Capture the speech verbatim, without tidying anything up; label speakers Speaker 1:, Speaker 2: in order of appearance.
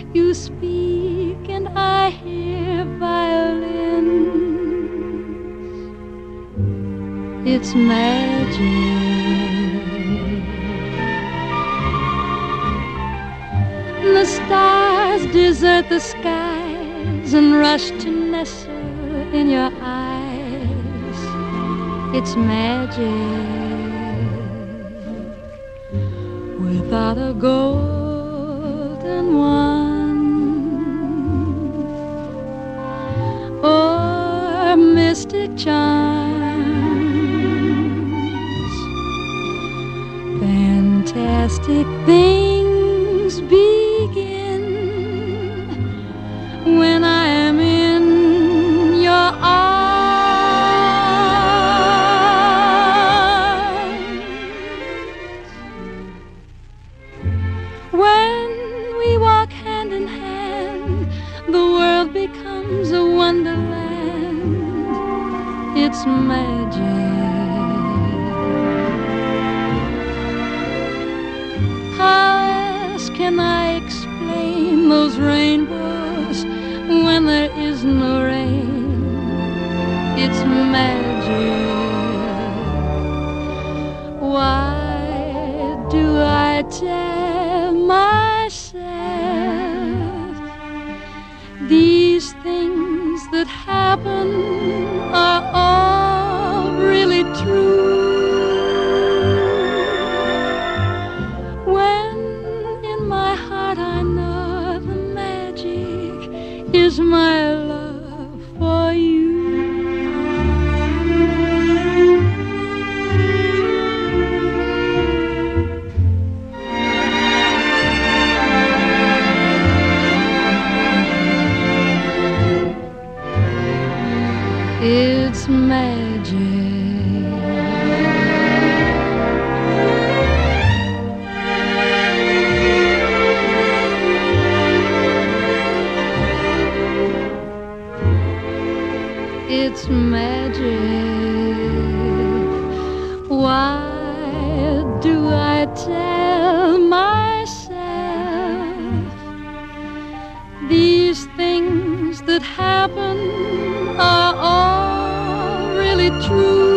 Speaker 1: You speak and I hear violins. It's magic. The stars desert the skies and rush to nestle in your eyes. It's magic without a golden one or mystic charms. Fantastic things begin when I am in your arms. When we walk hand in hand, the world becomes a wonderland. It's magic. How else can I explain those rainbows when there is no rain? It's magic. Why do I tell myself these things that happen are all really true? When in my heart I know the magic is my love for you. It's magic. It's magic. Why do I tell myself these things that happen are all really true?